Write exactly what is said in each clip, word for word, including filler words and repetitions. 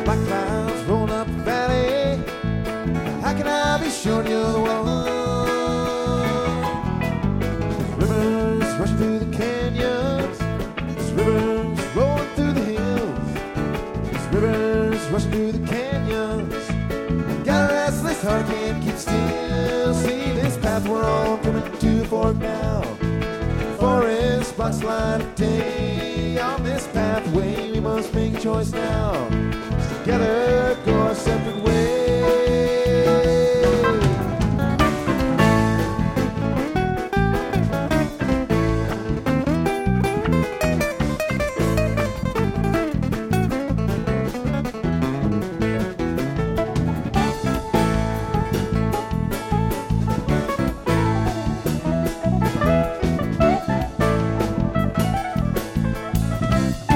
Black clouds roll up the valley. How can I be sure you're the one? Rivers rush through the canyons. There's rivers rolling through the hills. There's rivers rushing through the canyons. Got a restless heart, can't keep still. See this path we're all coming to a fork now. Forest blocks light of day. On this pathway we must make a choice now. Together go our separate ways.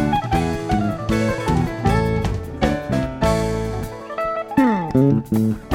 Mm-hmm.